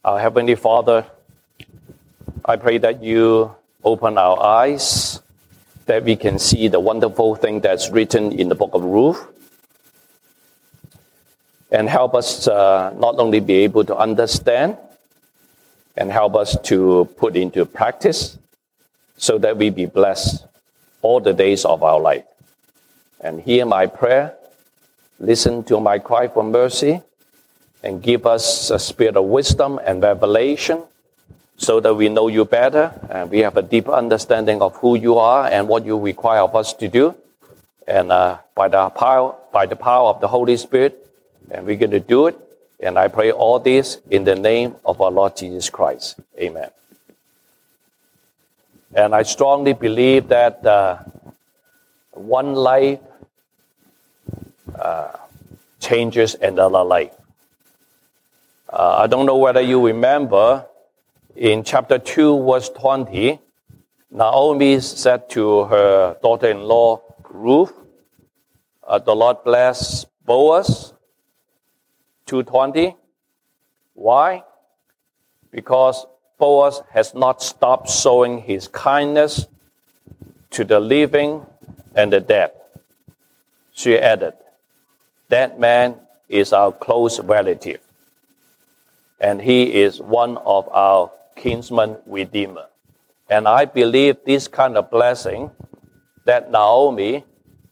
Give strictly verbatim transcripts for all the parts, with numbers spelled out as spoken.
Our Heavenly Father, I pray that you open our eyes, that we can see the wonderful thing that's written in the book of Ruth, and help us uh, not only be able to understand, and help us to put into practice, so that we be blessed all the days of our life. And hear my prayer, listen to my cry for mercy, and give us a spirit of wisdom and revelation, so that we know you better, and we have a deeper understanding of who you are and what you require of us to do. And uh, by the power, by the power of the Holy Spirit, and we're going to do it. And I pray all this in the name of our Lord Jesus Christ. Amen. And I strongly believe that uh, one life uh, changes another life. Uh, I don't know whether you remember, in chapter two, verse twenty, Naomi said to her daughter-in-law, Ruth, uh, the Lord bless Boaz. two twenty. Why? Because Boaz has not stopped showing his kindness to the living and the dead. She added, that man is our close relative, and he is one of our kinsman redeemer. And I believe this kind of blessing that Naomi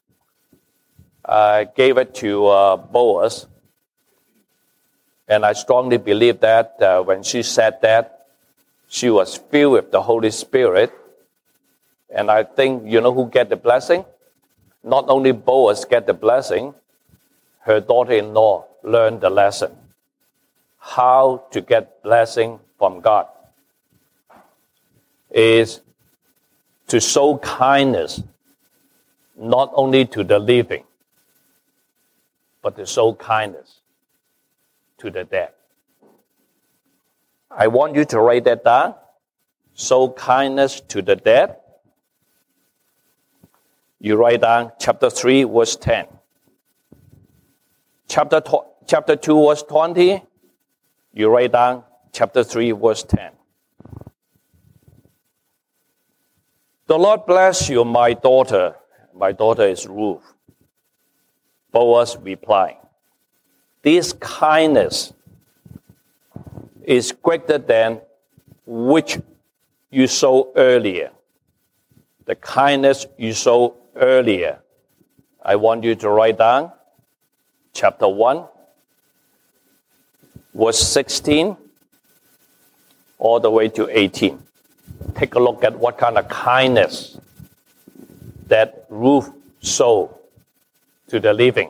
uh, gave it to uh, Boaz. And I strongly believe that uh, when she said that, she was filled with the Holy Spirit. And I think, you know who get the blessing? Not only Boaz get the blessing, her daughter-in-law learned the lesson. How to get blessing from God is to show kindness, not only to the living, but to show kindness to the dead. I want you to write that down. Show kindness to the dead. You write down chapter three, verse ten. Chapter, tw- chapter two, verse twenty. You write down chapter three, verse ten. The Lord bless you, my daughter. My daughter is Ruth. Boaz replied, this kindness is greater than which you saw earlier. The kindness you saw earlier. I want you to write down chapter one, verse sixteen, all the way to eighteen. Take a look at what kind of kindness that Ruth showed to the living.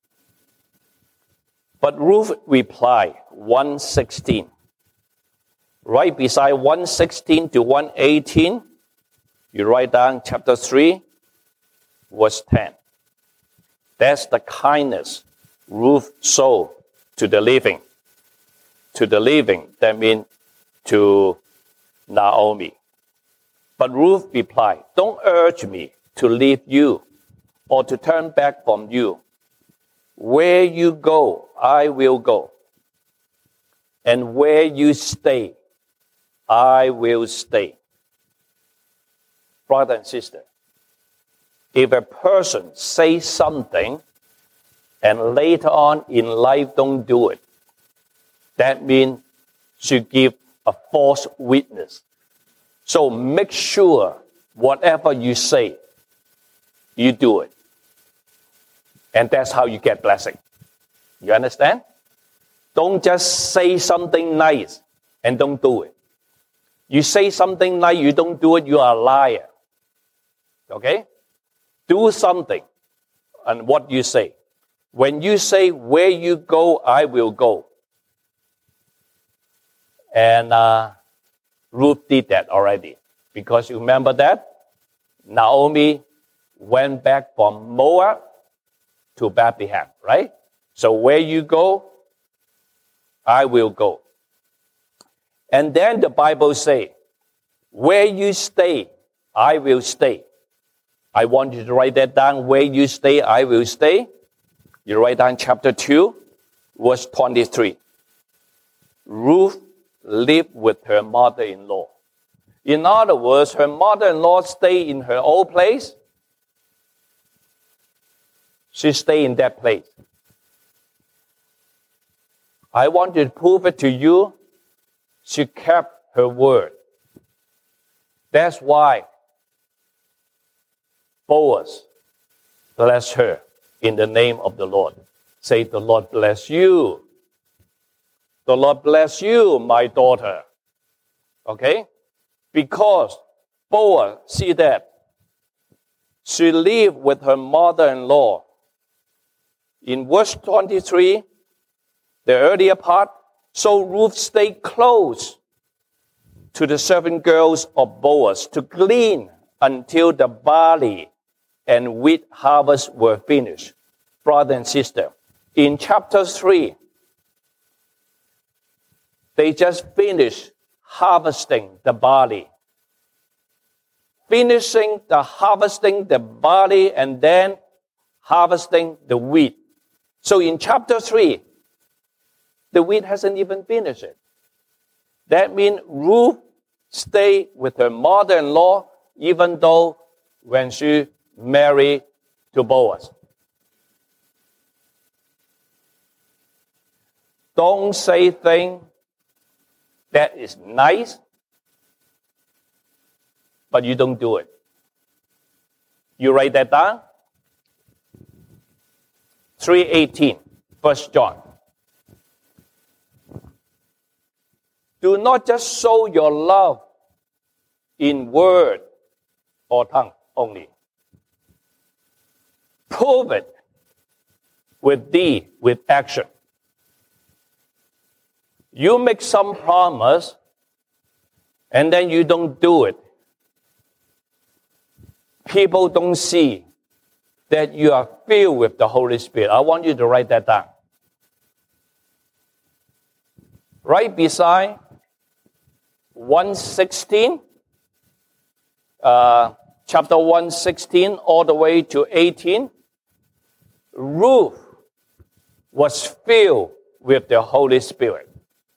But Ruth replied, one sixteen. Right beside one sixteen to one eighteen, you write down chapter three, verse ten. That's the kindness Ruth showed to the living. To the living, that means to Naomi. But Ruth replied, don't urge me to leave you or to turn back from you. Where you go, I will go. And where you stay, I will stay. Brother and sister, if a person says something and later on in life don't do it, that means she give a false witness. So make sure whatever you say, you do it. And that's how you get blessing. You understand? Don't just say something nice and don't do it. You say something nice, you don't do it, you are a liar. Okay? Do something and what you say. When you say, where you go, I will go. And uh, Ruth did that already. Because you remember that? Naomi went back from Moab to Bethlehem, right? So where you go, I will go. And then the Bible says, where you stay, I will stay. I want you to write that down. Where you stay, I will stay. You write down chapter two, verse twenty-three. Ruth live with her mother-in-law. In other words, her mother-in-law stayed in her old place. She stayed in that place. I want to prove it to you. She kept her word. That's why Boaz blessed her in the name of the Lord. Say, the Lord bless you. The Lord bless you, my daughter. Okay? Because Boaz, see that, she lived with her mother-in-law. In verse twenty-three, the earlier part, so Ruth stayed close to the servant girls of Boaz to glean until the barley and wheat harvest were finished. Brother and sister, in chapter three, they just finished harvesting the barley. Finishing the harvesting the barley and then harvesting the wheat. So in chapter three, the wheat hasn't even finished it. That means Ruth stayed with her mother-in-law even though when she married to Boaz. Don't say things that is nice, but you don't do it. You write that down? three eighteen, First John. Do not just show your love in word or tongue only. Prove it with deed, with action. You make some promise and then you don't do it. People don't see that you are filled with the Holy Spirit. I want you to write that down. Right beside one sixteen, uh, chapter one sixteen all the way to eighteen, Ruth was filled with the Holy Spirit.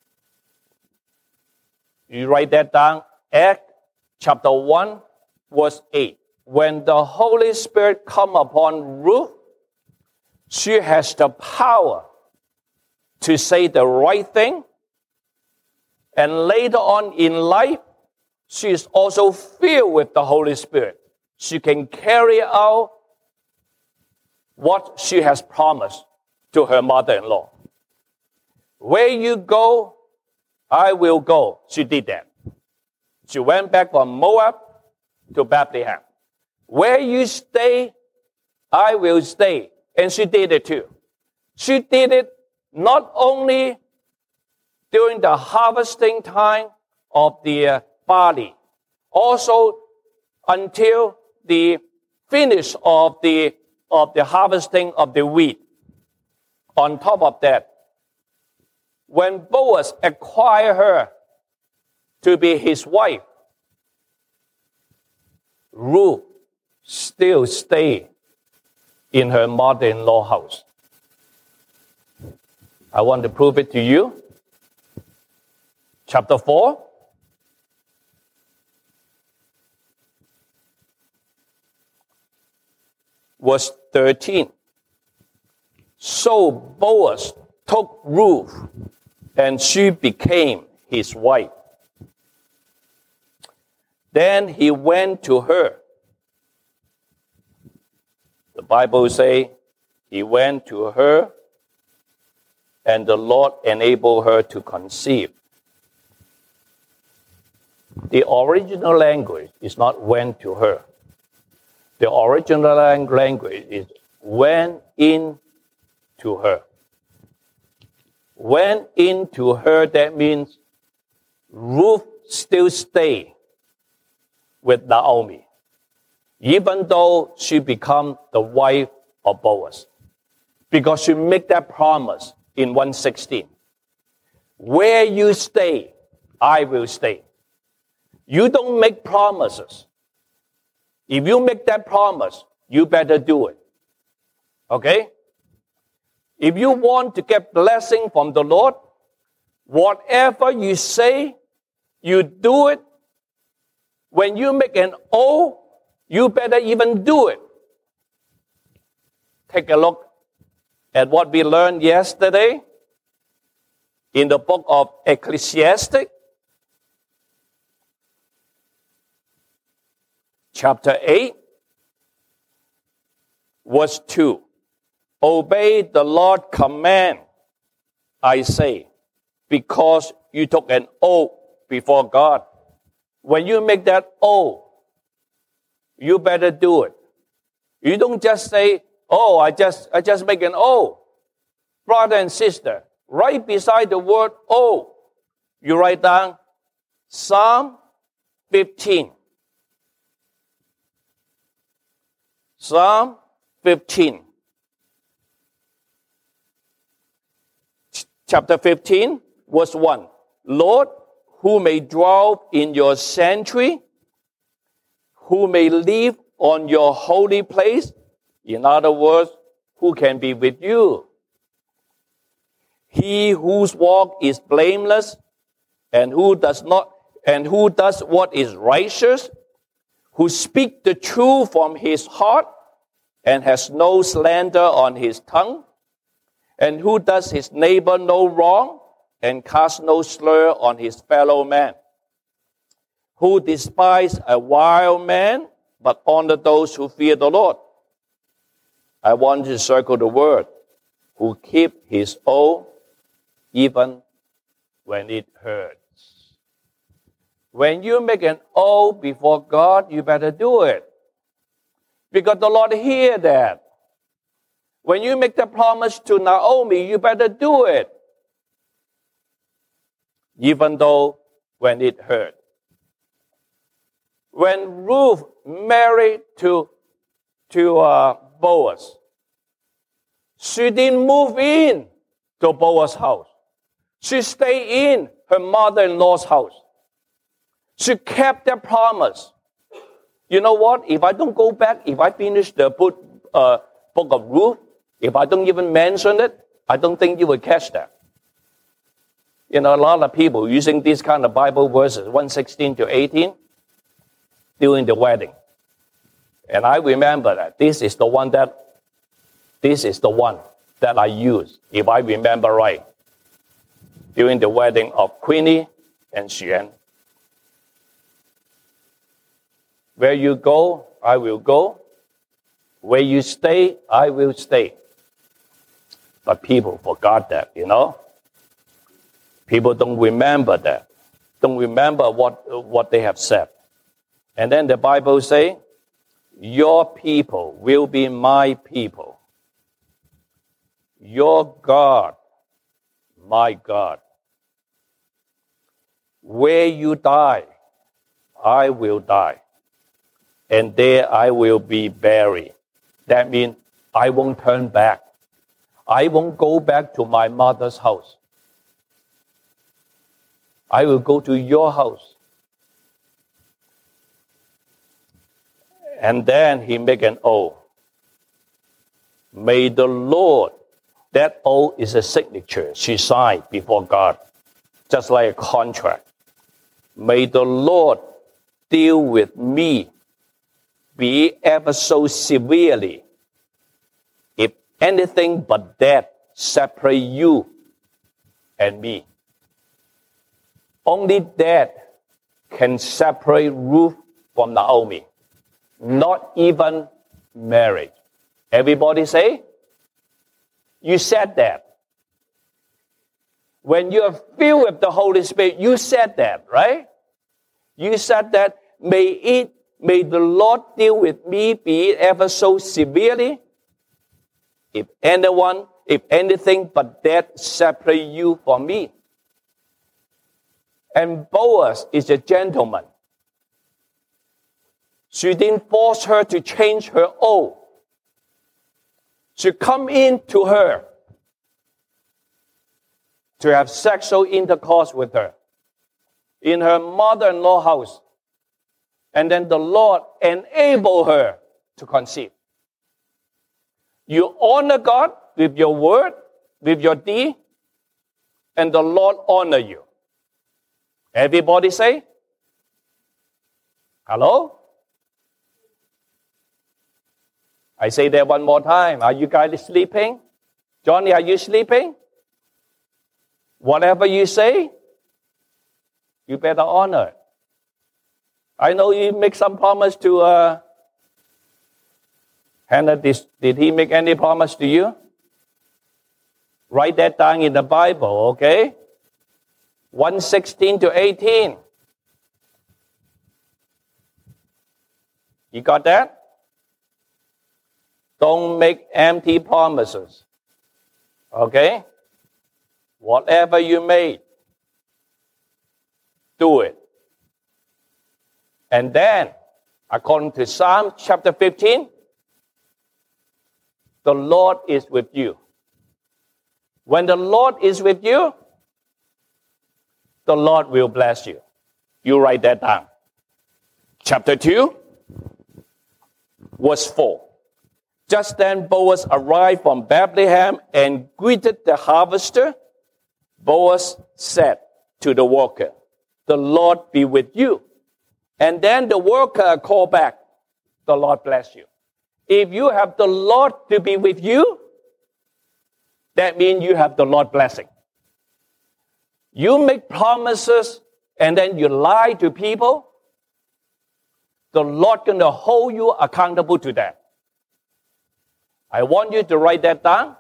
You write that down. Acts chapter one, verse eight. When the Holy Spirit come upon Ruth, she has the power to say the right thing. And later on in life, she is also filled with the Holy Spirit. She can carry out what she has promised to her mother-in-law. Where you go, I will go. She did that. She went back from Moab to Bethlehem. Where you stay, I will stay. And she did it too. She did it not only during the harvesting time of the uh, barley, also until the finish of the, of the harvesting of the wheat. On top of that, when Boaz acquired her to be his wife, Ruth still stayed in her mother-in-law house. I want to prove it to you. Chapter four. Verse thirteen. So Boaz took Ruth, and she became his wife. Then he went to her. The Bible says he went to her, and the Lord enabled her to conceive. The original language is not went to her. The original language is went in to her. Went into her, that means Ruth still stayed with Naomi, even though she became the wife of Boaz. Because she made that promise in one sixteen. Where you stay, I will stay. You don't make promises. If you make that promise, you better do it. Okay? If you want to get blessing from the Lord, Whatever you say, you do it. When you make an oath, you better even do it. Take a look at what we learned yesterday in the book of Ecclesiastes, chapter eight, verse two. Obey the Lord's command, I say, because you took an oath before God. When you make that oath, you better do it. You don't just say, oh, I just I just make an oath. Brother and sister, right beside the word oath, you write down Psalm fifteen. Psalm fifteen. Chapter fifteen, verse one. Lord, who may dwell in your sanctuary, who may live on your holy place. In other words, who can be with you? He whose walk is blameless, and who does not, and who does what is righteous, who speaks the truth from his heart, and has no slander on his tongue, and who does his neighbor no wrong, and casts no slur on his fellow man, who despise a wild man, but honor those who fear the Lord. I want to circle the word, who keep his oath even when it hurts. When you make an oath before God, you better do it. Because the Lord hear that. When you make the promise to Naomi, you better do it. Even though when it hurt. When Ruth married to, to uh, Boaz, she didn't move in to Boaz's house. She stayed in her mother-in-law's house. She kept that promise. You know what? If I don't go back, if I finish the book, uh, book of Ruth, if I don't even mention it, I don't think you will catch that. You know, a lot of people using these kind of Bible verses, one sixteen to eighteen, during the wedding. And I remember that this is the one that, this is the one that I use, if I remember right, during the wedding of Queenie and Xuan. Where you go, I will go. Where you stay, I will stay. But people forgot that, you know. People don't remember that. Don't remember what, what they have said. And then the Bible says, your people will be my people. Your God, my God. Where you die, I will die. And there I will be buried. That means I won't turn back. I won't go back to my mother's house. I will go to your house. And then he make an oath. May the Lord, that oath is a signature she signed before God, just like a contract. May the Lord deal with me, be ever so severely, if anything but death separate you and me. Only death can separate Ruth from Naomi. Not even marriage. Everybody say? You said that. When you are filled with the Holy Spirit, you said that, right? You said that, may it, may the Lord deal with me, be it ever so severely, if anyone, if anything but death separate you from me. And Boaz is a gentleman. She didn't force her to change her oath. She come in to her to have sexual intercourse with her in her mother-in-law house. And then the Lord enabled her to conceive. You honor God with your word, with your deed, and the Lord honor you. Everybody say, hello? I say that one more time. Are you guys sleeping? Johnny, are you sleeping? Whatever you say, you better honor it. I know you make some promise to uh, Hannah. Did, did he make any promise to you? Write that down in the Bible, okay? one sixteen to eighteen. You got that? Don't make empty promises. Okay? Whatever you made, do it. And then, according to Psalm chapter fifteen, the Lord is with you. When the Lord is with you, the Lord will bless you. You write that down. Chapter two, verse four. Just then Boaz arrived from Bethlehem and greeted the harvester. Boaz said to the worker, the Lord be with you. And then the worker called back, the Lord bless you. If you have the Lord to be with you, that means you have the Lord blessing. You make promises and then you lie to people, the Lord going to hold you accountable to that. I want you to write that down.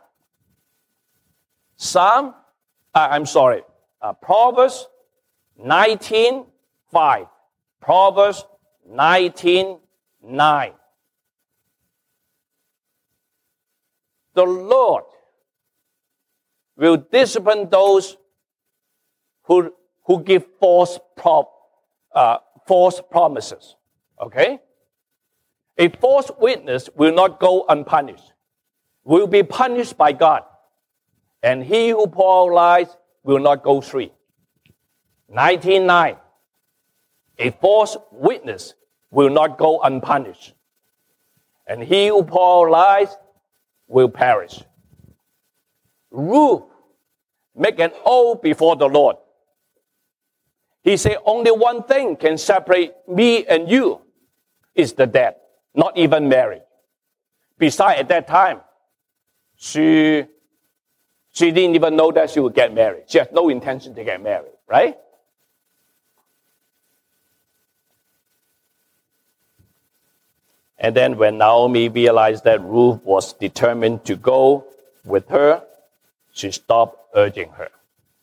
Psalm, uh, I'm sorry, uh, Proverbs nineteen five. Proverbs nineteen nine. The Lord will discipline those who, who give false, prop, uh, false promises. Okay? A false witness will not go unpunished, will be punished by God. And he who pours lies will not go free. nineteen nine. A false witness will not go unpunished. And he who pours lies will perish. Ruth make an oath before the Lord. He said, only one thing can separate me and you is the death, not even marriage. Besides, at that time, she, she didn't even know that she would get married. She had no intention to get married, right? And then when Naomi realized that Ruth was determined to go with her, she stopped urging her.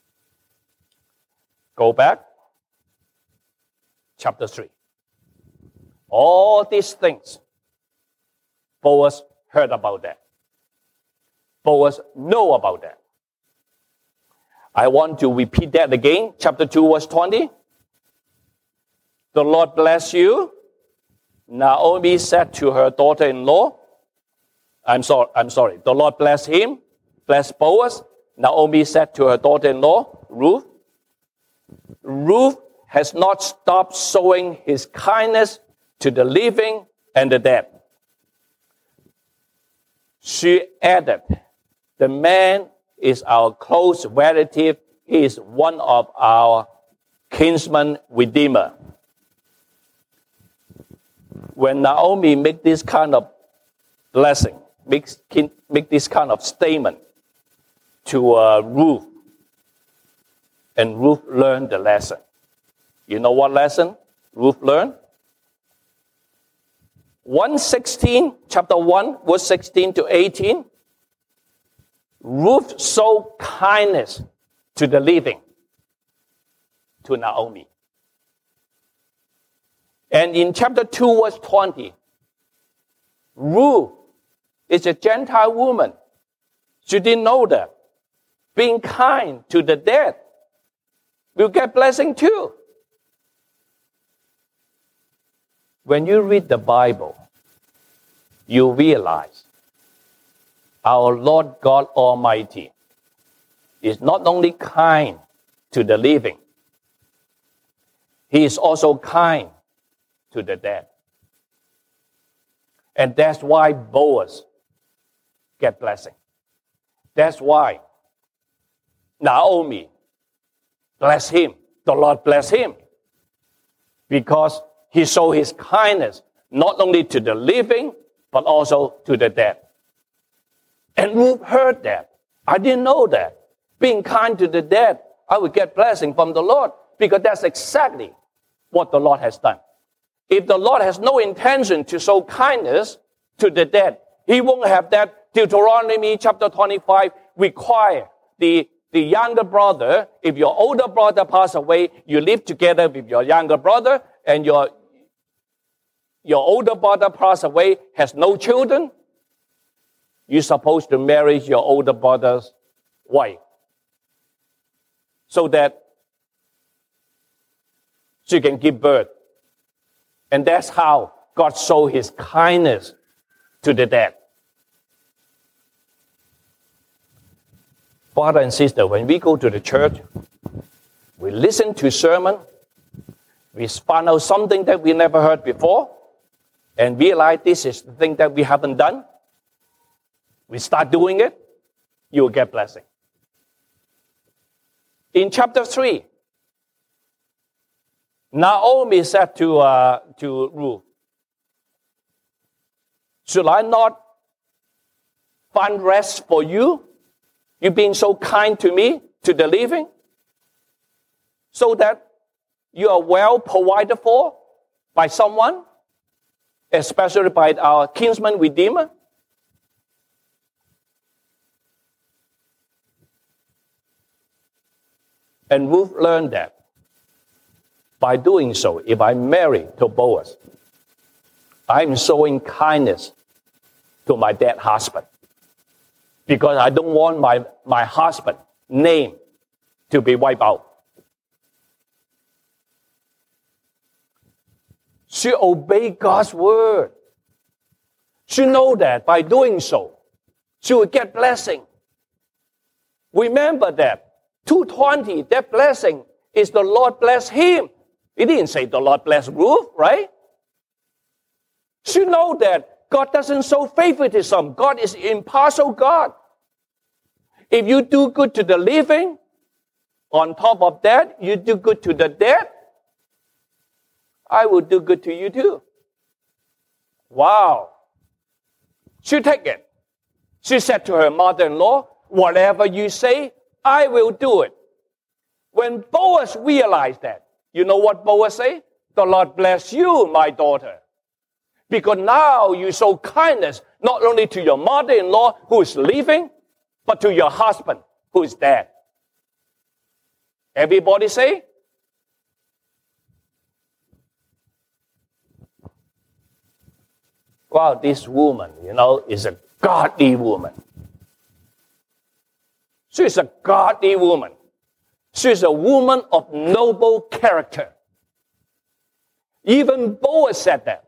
Go back. Chapter three. All these things, Boaz heard about that. Boaz know about that. I want to repeat that again. Chapter two, verse twenty. The Lord bless you. Naomi said to her daughter-in-law, I'm sorry, I'm sorry. The Lord bless him, bless Boaz. Naomi said to her daughter-in-law, Ruth, Ruth has not stopped showing his kindness to the living and the dead. She added, the man is our close relative. He is one of our kinsman redeemer. When Naomi make this kind of blessing, make, make this kind of statement to uh, Ruth, and Ruth learned the lesson. You know what lesson Ruth learned? one sixteen, chapter one, verse sixteen to eighteen. Ruth showed kindness to the living, to Naomi. And in chapter two, verse twenty, Ruth is a Gentile woman. She didn't know that. Being kind to the dead will get blessing too. When you read the Bible, you realize our Lord God Almighty is not only kind to the living, He is also kind to the dead. And that's why Boaz get blessing. That's why Naomi bless him. The Lord bless him. Because he showed his kindness, not only to the living, but also to the dead. And Ruth heard that. I didn't know that. Being kind to the dead, I would get blessing from the Lord, because that's exactly what the Lord has done. If the Lord has no intention to show kindness to the dead, he won't have that. Deuteronomy chapter twenty-five require the, the younger brother, if your older brother pass away, you live together with your younger brother, and your, your older brother pass away, has no children, you're supposed to marry your older brother's wife, so that she can give birth. And that's how God showed his kindness to the dead. Father and sister, when we go to the church, we listen to sermon, we find out something that we never heard before, and realize this is the thing that we haven't done. We start doing it, you will get blessing. In chapter three, Naomi said to, uh, to Ruth, should I not find rest for you? You've been so kind to me, to the living, so that you are well provided for by someone, especially by our kinsman redeemer. And Ruth learned that by doing so, if I marry to Boaz, I'm showing kindness to my dead husband, because I don't want my, my husband's name to be wiped out. She obeyed God's word. She knows that by doing so, she will get blessing. Remember that. two twenty, that blessing is the Lord bless him. He didn't say the Lord bless Ruth, right? She knows that God doesn't show favoritism. God is impartial God. If you do good to the living, on top of that, you do good to the dead, I will do good to you too. Wow. She take it. She said to her mother-in-law, whatever you say, I will do it. When Boaz realized that, you know what Boaz say? The Lord bless you, my daughter. Because now you show kindness not only to your mother-in-law who is living, but to your husband who is dead. Everybody say? Wow, this woman, you know, is a godly woman. She's a godly woman. She's a woman of noble character. Even Boaz said that.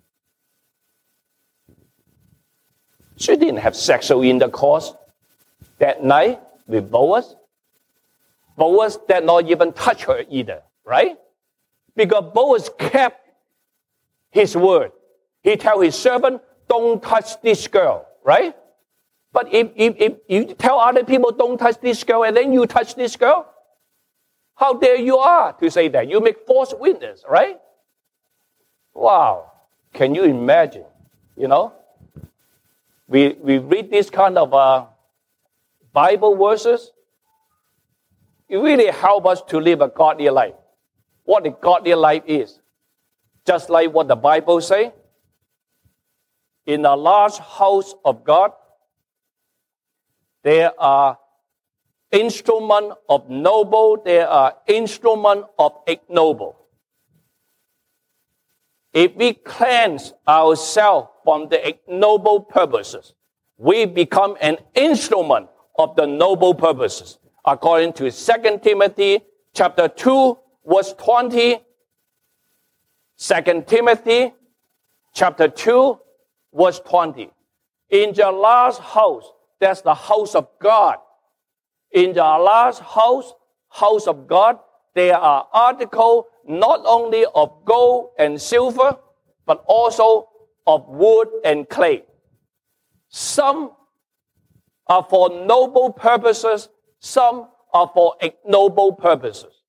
She didn't have sexual intercourse that night with Boaz. Boaz did not even touch her either, right? Because Boaz kept his word. He tell his servant, don't touch this girl, right? But if, if, if you tell other people, don't touch this girl, and then you touch this girl, how dare you are to say that? You make false witness, right? Wow. Can you imagine? You know? We, we read this kind of uh, Bible verses. It really helps us to live a godly life. What a godly life is. Just like what the Bible says. In a large house of God, there are instruments of noble, there are instruments of ignoble. If we cleanse ourselves from the ignoble purposes, we become an instrument of the noble purposes. According to Second Timothy chapter two, verse twenty, Second Timothy chapter two, verse twenty. In the last house, that's the house of God. In the last house, house of God, there are articles not only of gold and silver, but also of wood and clay. Some are for noble purposes, some are for ignoble purposes.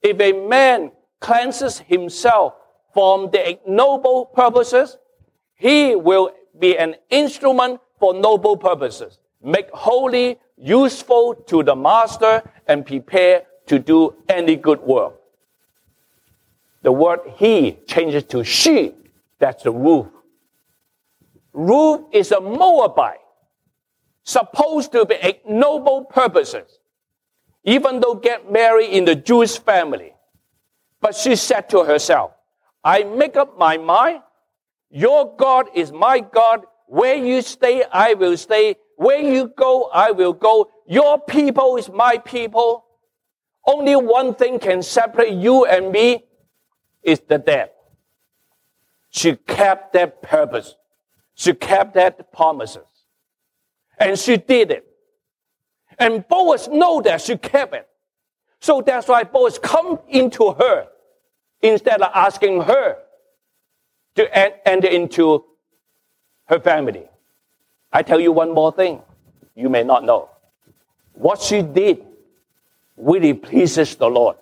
If a man cleanses himself from the ignoble purposes, he will be an instrument for noble purposes, make holy, useful to the master, and prepare to do any good work. The word he changes to she. That's the Ruth. Ruth is a Moabite, supposed to be ignoble purposes, even though get married in the Jewish family. But she said to herself, I make up my mind. Your God is my God. Where you stay, I will stay. Where you go, I will go. Your people is my people. Only one thing can separate you and me is the death. She kept that purpose. She kept that promises. And she did it. And Boaz know that she kept it. So that's why Boaz come into her instead of asking her to enter into her family. I tell you one more thing you may not know. What she did really pleases the Lord.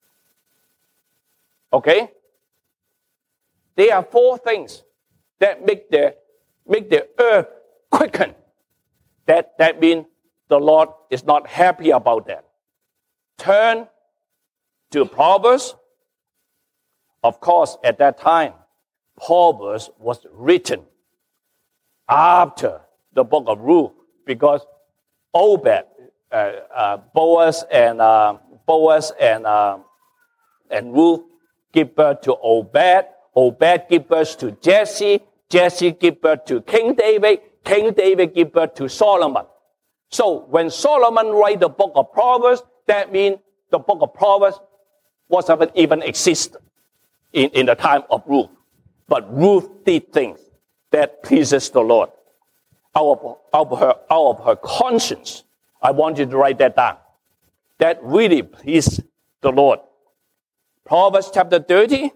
Okay? There are four things that make the, make the earth quicken. That, that means the Lord is not happy about that. Turn to Proverbs. Of course, at that time, Proverbs was written after the book of Ruth, because Obed, uh, uh, Boaz and uh, Boaz and uh, and Ruth give birth to Obed. Obed give birth to Jesse. Jesse give birth to King David. King David give birth to Solomon. So when Solomon write the book of Proverbs, that means the book of Proverbs wasn't even exist in, in the time of Ruth. But Ruth did things that pleases the Lord. Out of, out of her, out of her conscience, I want you to write that down. That really pleased the Lord. Proverbs chapter thirty,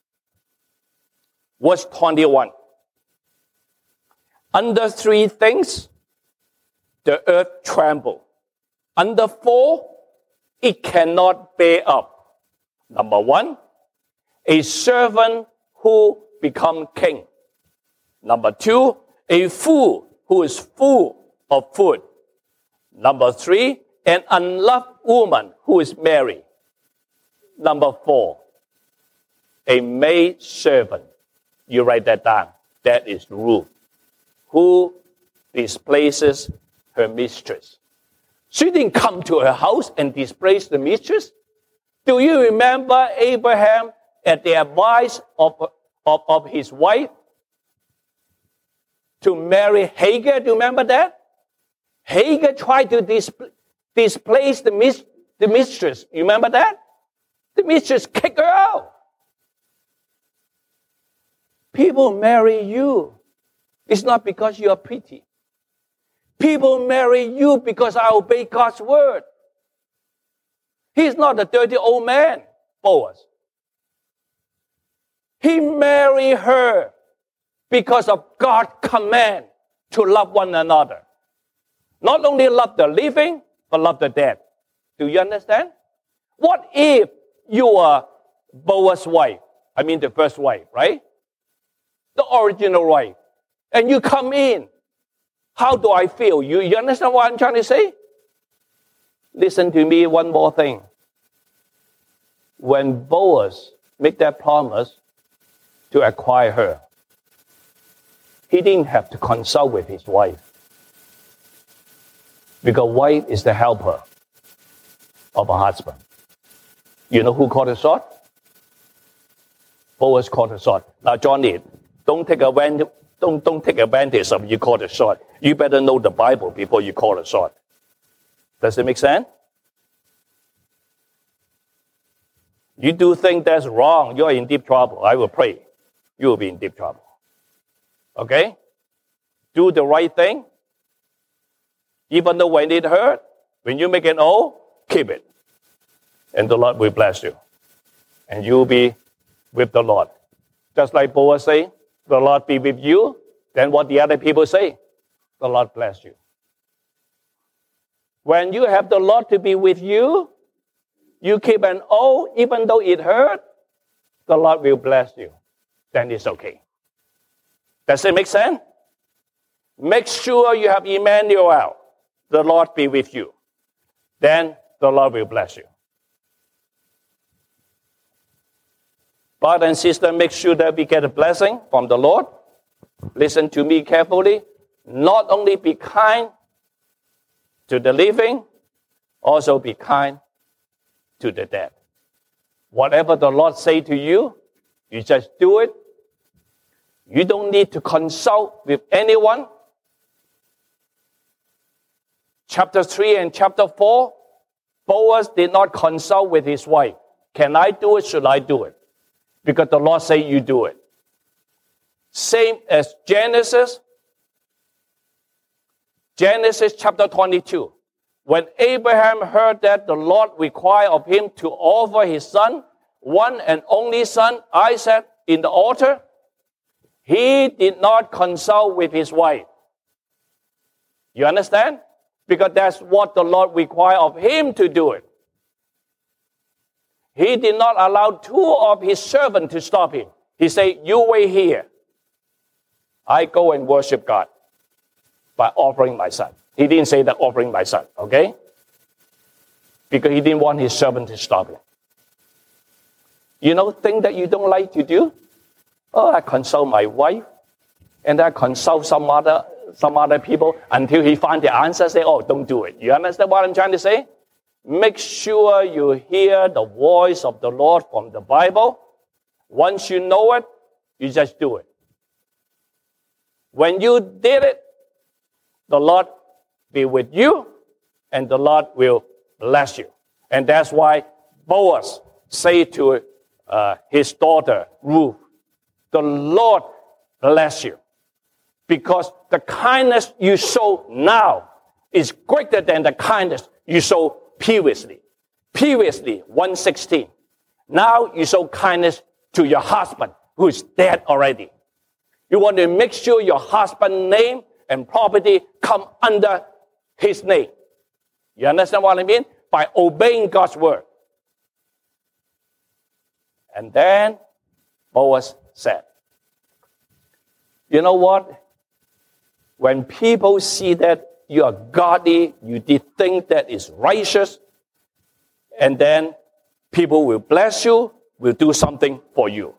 verse twenty-one. Under three things, the earth trembled. Under four, it cannot bear up. Number one, a servant who become king. Number two, a fool who is full of food. Number three, an unloved woman who is married. Number four, a maid servant. You write that down. That is Ruth, who displaces her mistress. She didn't come to her house and displace the mistress. Do you remember Abraham at the advice of, of, of his wife to marry Hagar? Do you remember that? Hagar tried to dis- displace the, mis- the mistress. You remember that? The mistress kicked her out. People marry you. It's not because you are pretty. People marry you because I obey God's word. He's not a dirty old man, Boaz. He married her because of God's command to love one another. Not only love the living, but love the dead. Do you understand? What if you are Boaz's wife? I mean the first wife, right? The original wife. And you come in. How do I feel? You, you understand what I'm trying to say? Listen to me one more thing. When Boaz made that promise to acquire her, he didn't have to consult with his wife. Because wife is the helper of a husband. You know who called the shot? Boaz called the shot. Now, Johnny, don't take advantage, don't, don't take advantage of you call the shot. You better know the Bible before you call the shot. Does it make sense? You do think that's wrong, you're in deep trouble. I will pray. You will be in deep trouble. Okay? Do the right thing. Even though when it hurt, when you make an oath, keep it. And the Lord will bless you. And you'll be with the Lord. Just like Boaz say, the Lord be with you. Then what the other people say? The Lord bless you. When you have the Lord to be with you, You keep an oath, even though it hurt, the Lord will bless you. Then it's okay. Does it make sense? Make sure you have Emmanuel. The Lord be with you. Then the Lord will bless you. Brother and sister, make sure that we get a blessing from the Lord. Listen to me carefully. Not only be kind to the living, also be kind to the dead. Whatever the Lord say to you, you just do it. You don't need to consult with anyone. Chapter three and chapter four, Boaz did not consult with his wife. Can I do it? Should I do it? Because the Lord say you do it. Same as Genesis. Genesis chapter twenty-two. When Abraham heard that the Lord required of him to offer his son, one and only son, Isaac, in the altar, he did not consult with his wife. You understand? Because that's what the Lord required of him to do it. He did not allow two of his servants to stop him. He said, you wait here. I go and worship God by offering my son. He didn't say that offering my son, okay? Because he didn't want his servant to stop him. You know, thing that you don't like to do? Oh, I consult my wife, and I consult some other some other people until he finds the answer. Say, oh, don't do it. You understand what I'm trying to say? Make sure you hear the voice of the Lord from the Bible. Once you know it, you just do it. When you did it, the Lord be with you, and the Lord will bless you. And that's why Boaz said to uh, his daughter, Ruth, the Lord bless you. Because the kindness you show now is greater than the kindness you show previously. Previously, one sixteen. Now you show kindness to your husband who is dead already. You want to make sure your husband's name and property come under his name. You understand what I mean? By obeying God's word. And then Boaz said, you know what? When people see that you are godly, you did things that is righteous, and then people will bless you, will do something for you.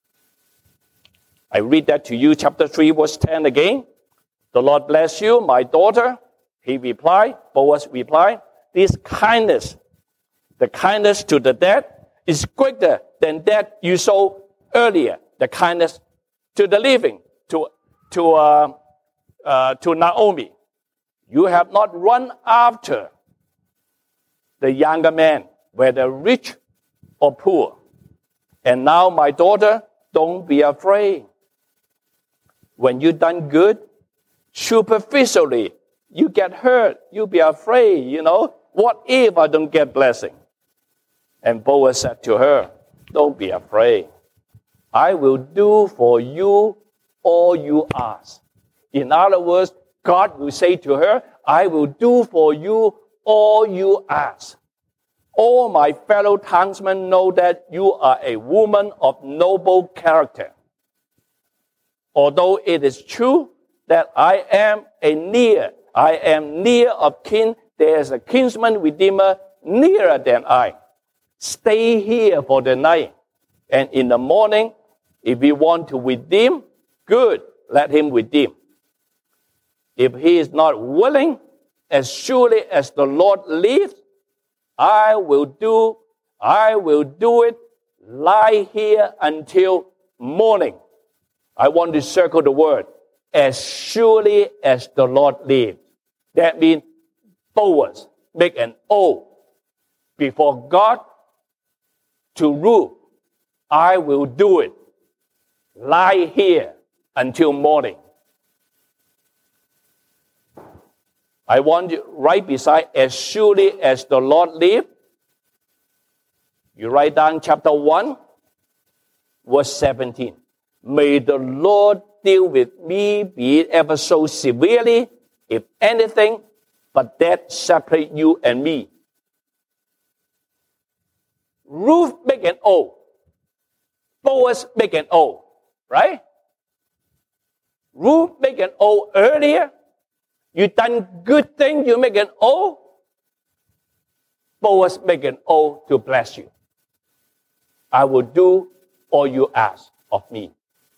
I read that to you, chapter three, verse ten again. The Lord bless you, my daughter. He replied, Boaz replied, this kindness, the kindness to the dead, is greater than that you saw earlier, the kindness to the living, to, to, uh, uh, to Naomi. You have not run after the younger man, whether rich or poor. And now, my daughter, don't be afraid. When you done good, superficially, you get hurt, you be afraid, you know. What if I don't get blessing? And Boaz said to her, don't be afraid. I will do for you all you ask. In other words, God will say to her, I will do for you all you ask. All my fellow townsmen know that you are a woman of noble character. Although it is true that I am a near, I am near of kin, there is a kinsman redeemer nearer than I. Stay here for the night, and in the morning, if we want to redeem, good, let him redeem. If he is not willing, as surely as the Lord lives, I will do, I will do it, lie here until morning. I want to circle the word, as surely as the Lord lives. That means Boaz make an oath before God to rule. I will do it. Lie here until morning. I want you right beside, as surely as the Lord lives. You write down chapter one, verse seventeen. May the Lord deal with me, be it ever so severely, if anything, but that separate you and me. Ruth make an oath. Boaz make an oath, right? Ruth make an oath earlier. You done good thing, you make an oath. Boaz make an oath to bless you. I will do all you ask of me.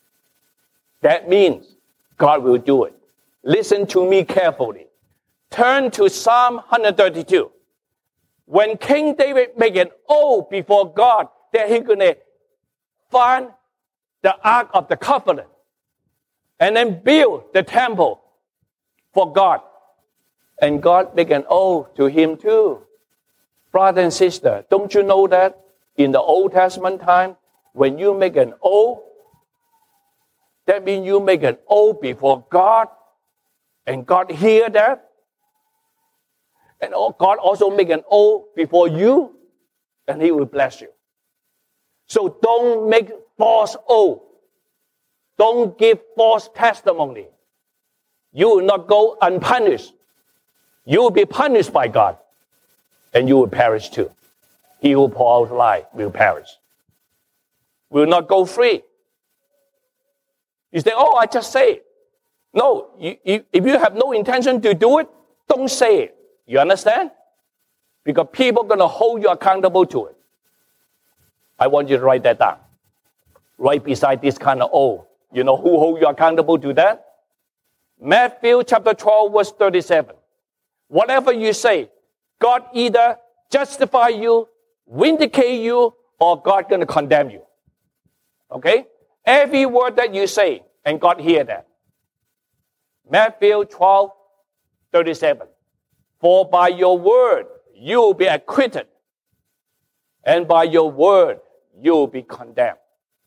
That means God will do it. Listen to me carefully. Turn to Psalm one thirty-two. When King David made an oath before God that he's going to find the Ark of the Covenant and then build the temple for God. And God made an oath to him too. Brother and sister, don't you know that in the Old Testament time, when you make an oath, that means you make an oath before God, and God hear that. And God also make an oath before you, and he will bless you. So don't make false oath. Don't give false testimony. You will not go unpunished. You will be punished by God, and you will perish too. He who pours out lie will perish. Will not go free. You say, oh, I just say it. No, you, you, if you have no intention to do it, don't say it. You understand? Because people are going to hold you accountable to it. I want you to write that down. Right beside this kind of oath. You know who hold you accountable to that? Matthew chapter twelve, verse thirty-seven. Whatever you say, God either justify you, vindicate you, or God going to condemn you. Okay? Every word that you say, and God hear that. Matthew twelve, thirty-seven. For by your word you will be acquitted, and by your word you will be condemned.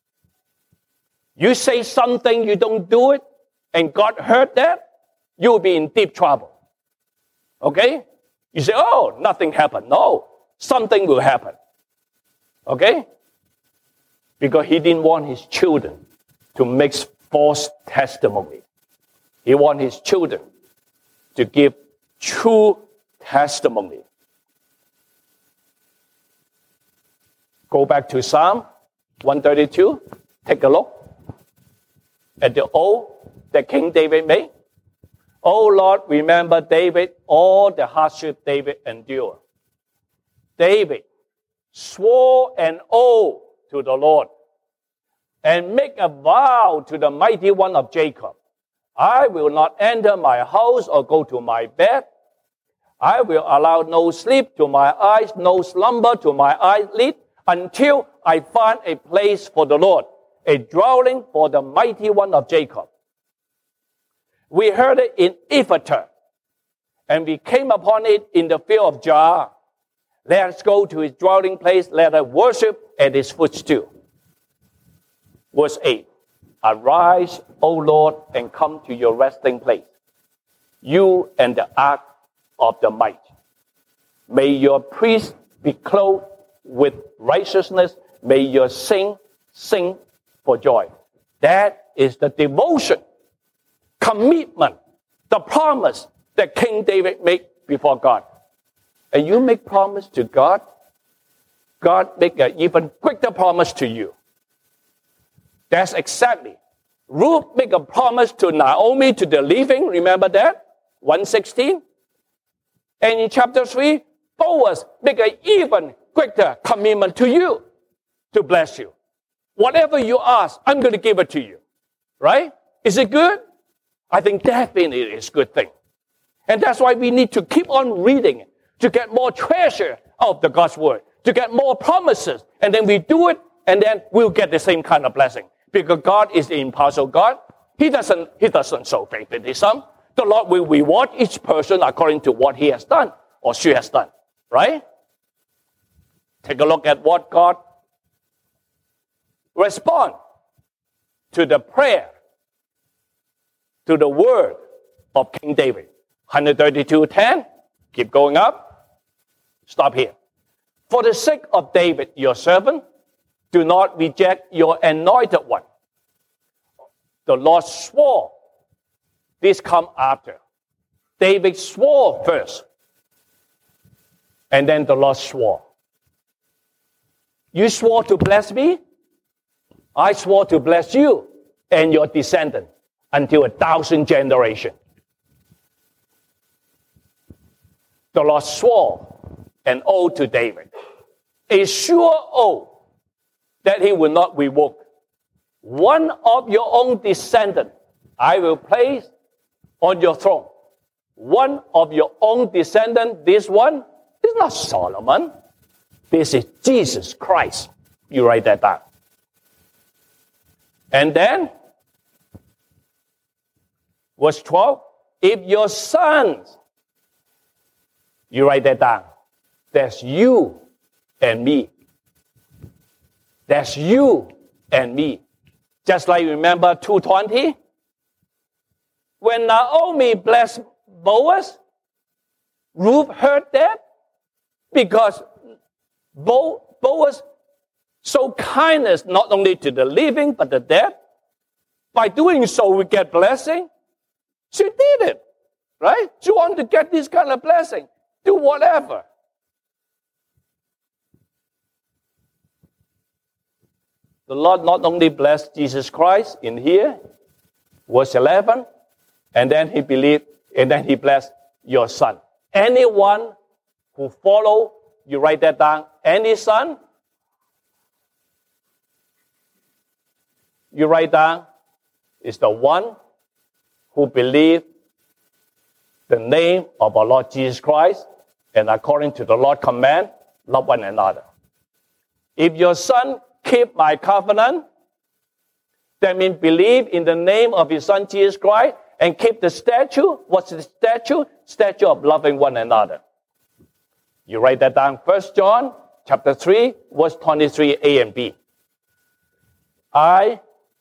You say something, you don't do it, and God heard that, you will be in deep trouble. Okay? You say, oh, nothing happened. No, something will happen. Okay? Because he didn't want his children to make false testimony. He wanted his children to give true testimony. Go back to Psalm one thirty-two. Take a look at the oath that King David made. Oh Lord, remember David, all the hardship David endured. David swore an oath to the Lord and make a vow to the mighty one of Jacob. I will not enter my house or go to my bed. I will allow no sleep to my eyes, no slumber to my eyelid, until I find a place for the Lord, a dwelling for the mighty one of Jacob. We heard it in Ephratah, and we came upon it in the field of Jaar. Let us go to his dwelling place. Let us worship at his footstool. Verse eight. Arise, O Lord, and come to your resting place, you and the ark of the might. May your priests be clothed with righteousness. May your saints sing for joy. That is the devotion, commitment, the promise that King David made before God. And you make promise to God, God make an even quicker promise to you. That's exactly. Ruth make a promise to Naomi, to the living. Remember that? one sixteen. And in chapter three, Boaz make an even quicker commitment to you to bless you. Whatever you ask, I'm going to give it to you. Right? Is it good? I think definitely it's a good thing. And that's why we need to keep on reading to get more treasure of the God's word, to get more promises. And then we do it, and then we'll get the same kind of blessing. Because God is the impartial God. He doesn't, he doesn't show favoritism. The Lord will reward each person according to what he has done or she has done. Right? Take a look at what God responds to the prayer, to the word of King David. one thirty-two ten. Keep going up. Stop here. For the sake of David, your servant, do not reject your anointed one. The Lord swore. This comes after. David swore first. And then the Lord swore. You swore to bless me. I swore to bless you and your descendant until a thousand generations. The Lord swore an oath to David, a sure oath that he will not revoke. One of your own descendants I will place on your throne. One of your own descendants, this one, is not Solomon. This is Jesus Christ. You write that down. And then, verse twelve, if your sons, you write that down, that's you and me. That's you and me. Just like remember two twenty? When Naomi blessed Boaz, Ruth heard that because Bo- Boaz showed kindness not only to the living but the dead. By doing so, we get blessing. She did it, right? She wanted to get this kind of blessing. Do whatever. The Lord not only blessed Jesus Christ in here, verse eleven, and then he believed, and then he blessed your son. Anyone who follow, you write that down, any son, you write down, is the one who believe the name of our Lord Jesus Christ, and according to the Lord's command, love one another. If your son keep my covenant, that means believe in the name of his son Jesus Christ and keep the statute. What's the statute? Statute of loving one another. You write that down. First John chapter three, verse twenty-three, A and B. I,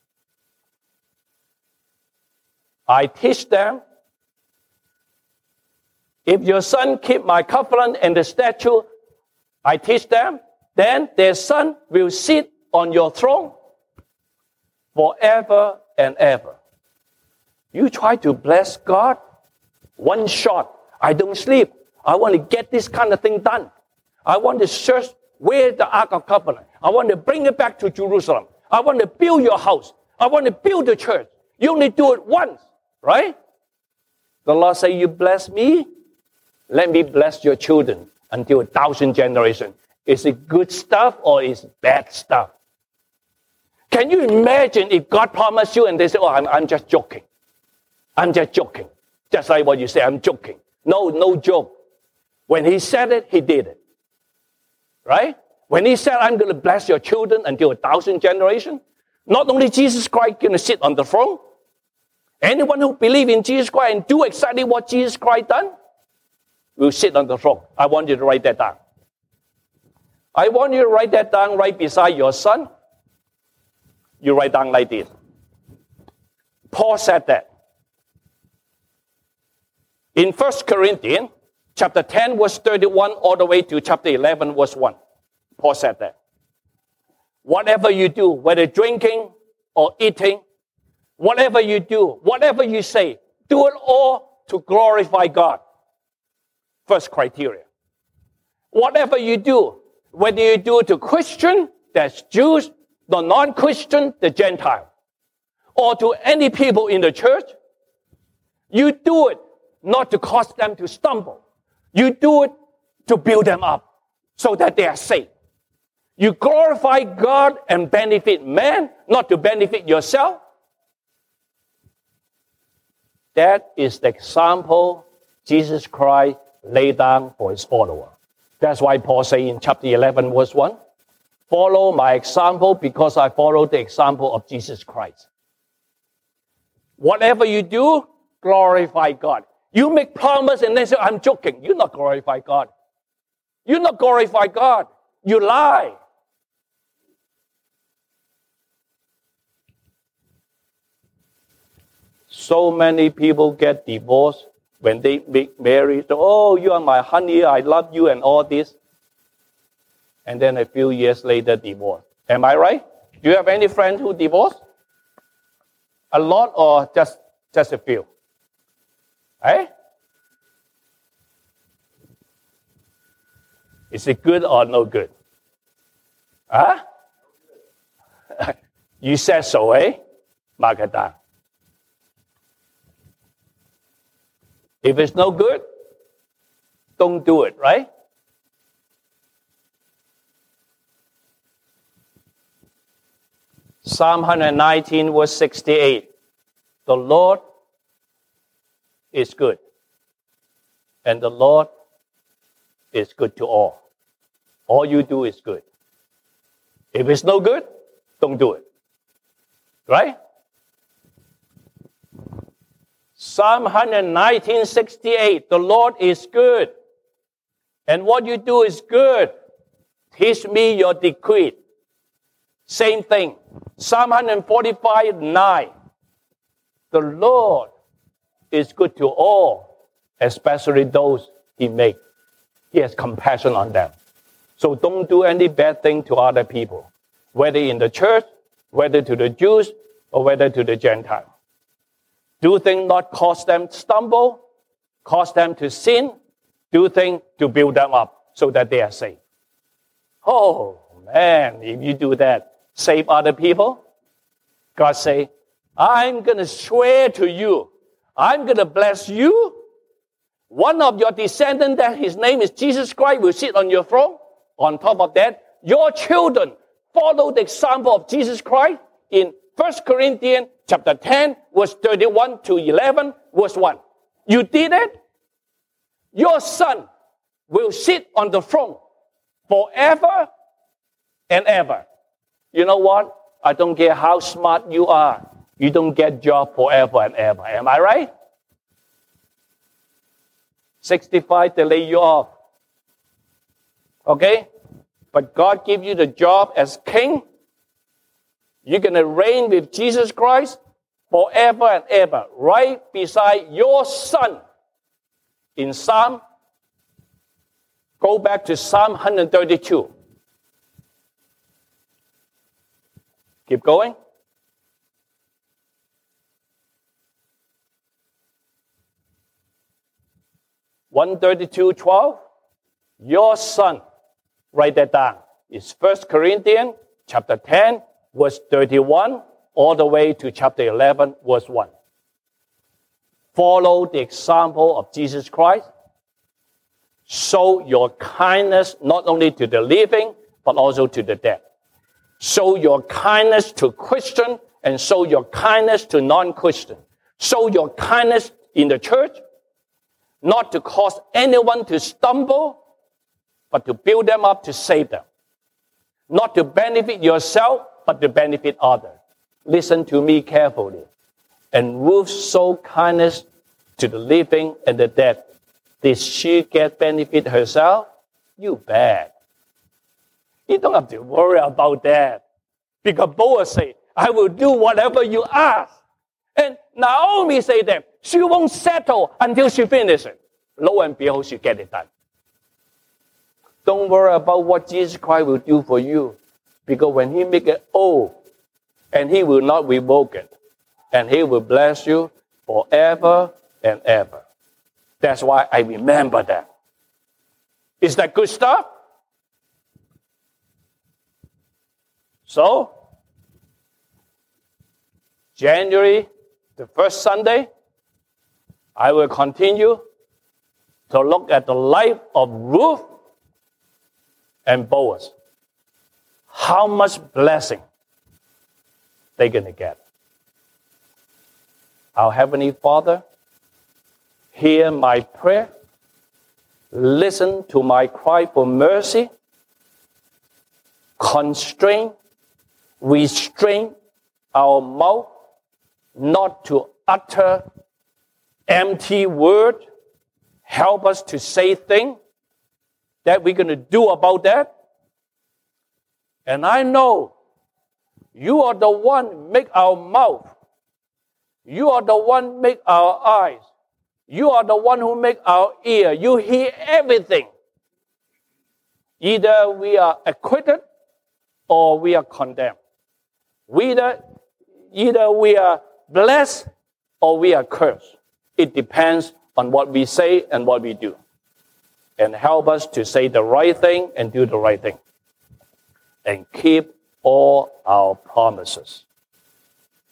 I teach them, if your son keep my covenant and the statute, I teach them, then their son will sit on your throne forever and ever. You try to bless God, one shot. I don't sleep. I want to get this kind of thing done. I want to search where the Ark of Covenant. I want to bring it back to Jerusalem. I want to build your house. I want to build the church. You only do it once, right? The Lord say, you bless me, let me bless your children until a thousand generations. Is it good stuff or is it bad stuff? Can you imagine if God promised you and they say, oh, I'm, I'm just joking. I'm just joking. Just like what you say, I'm joking. No, no joke. When he said it, he did it. Right? When he said, I'm going to bless your children until a thousand generations, not only Jesus Christ going to sit on the throne, anyone who believes in Jesus Christ and do exactly what Jesus Christ done, will sit on the throne. I want you to write that down. I want you to write that down right beside your son. You write down like this. Paul said that. In First Corinthians, chapter ten, verse thirty-one, all the way to chapter eleven, verse one. Paul said that. Whatever you do, whether drinking or eating, whatever you do, whatever you say, do it all to glorify God. First criteria. Whatever you do, whether you do it to Christian, that's Jews, the non-Christian, the Gentile, or to any people in the church, you do it not to cause them to stumble. You do it to build them up so that they are safe. You glorify God and benefit man, not to benefit yourself. That is the example Jesus Christ laid down for his follower. That's why Paul says in chapter eleven, verse one, follow my example because I follow the example of Jesus Christ. Whatever you do, glorify God. You make promise and then say, I'm joking. You not glorify God. You not glorify God. You lie. So many people get divorced when they make marriage. Oh, you are my honey, I love you and all this. And then a few years later, divorce. Am I right? Do you have any friends who divorced? A lot or just, just a few? Eh? Is it good or no good? Huh? You said so, eh? Mark it down. If it's no good, don't do it, right? Psalm one nineteen, verse sixty-eight. The Lord is good, and the Lord is good to all. All you do is good. If it's no good, don't do it. Right? Psalm one nineteen, sixty-eight. The Lord is good, and what you do is good. Teach me your decree. Same thing. Psalm one forty-five, nine. The Lord is good to all, especially those He makes. He has compassion on them. So don't do any bad thing to other people, whether in the church, whether to the Jews, or whether to the Gentiles. Do things not cause them stumble, cause them to sin. Do things to build them up so that they are saved. Oh, man, if you do that, save other people. God say, I'm going to swear to you. I'm going to bless you. One of your descendants, that his name is Jesus Christ, will sit on your throne. On top of that, your children follow the example of Jesus Christ in First Corinthians chapter ten, verse thirty-one to eleven, verse one. You did it. Your son will sit on the throne forever and ever. You know what? I don't care how smart you are. You don't get job forever and ever. Am I right? sixty-five, they lay you off. Okay? But God give you the job as king. You're going to reign with Jesus Christ forever and ever, right beside your son. In Psalm, go back to Psalm one thirty-two. Keep going. one thirty-two, twelve. Your son, write that down. It's First Corinthians chapter ten, verse thirty-one, all the way to chapter eleven, verse one. Follow the example of Jesus Christ. Show your kindness not only to the living, but also to the dead. Show your kindness to Christian and show your kindness to non-Christian. Show your kindness in the church, not to cause anyone to stumble, but to build them up, to save them. Not to benefit yourself, but to benefit others. Listen to me carefully. And Ruth showed kindness to the living and the dead. Did she get benefit herself? You bet. You don't have to worry about that. Because Boaz said, I will do whatever you ask. And Naomi said that she won't settle until she finishes it. Lo and behold, she get it done. Don't worry about what Jesus Christ will do for you. Because when He make it oath, and He will not revoke it, and He will bless you forever and ever. That's why I remember that. Is that good stuff? So, January, the first Sunday, I will continue to look at the life of Ruth and Boaz. How much blessing they're going to get. Our Heavenly Father, hear my prayer. Listen to my cry for mercy. Constrain, restrain our mouth not to utter empty word. Help us to say things that we're going to do about that. And I know you are the one make our mouth. You are the one make our eyes. You are the one who make our ear. You hear everything. Either we are acquitted or we are condemned. Either, either we are blessed or we are cursed. It depends on what we say and what we do. And help us to say the right thing and do the right thing. and keep all our promises.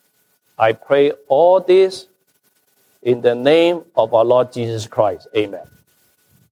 I pray all this in the name of our Lord Jesus Christ. Amen.